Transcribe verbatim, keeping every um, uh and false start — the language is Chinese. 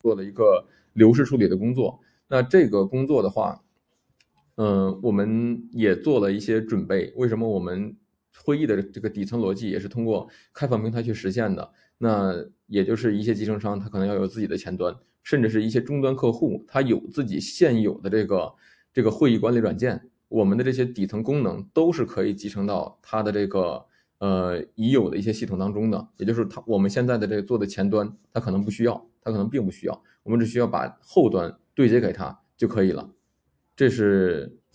做了一个流式处理的工作。那这个工作的话，嗯，我们也做了一些准备。为什么我们会议的这个底层逻辑也是通过开放平台去实现的？那也就是一些集成商，他可能要有自己的前端，甚至是一些终端客户，他有自己现有的这个这个会议管理软件。我们的这些底层功能都是可以集成到它的这个呃已有的一些系统当中的。也就是它我们现在的这个做的前端，它可能不需要，它可能并不需要，我们只需要把后端对接给它就可以了。这是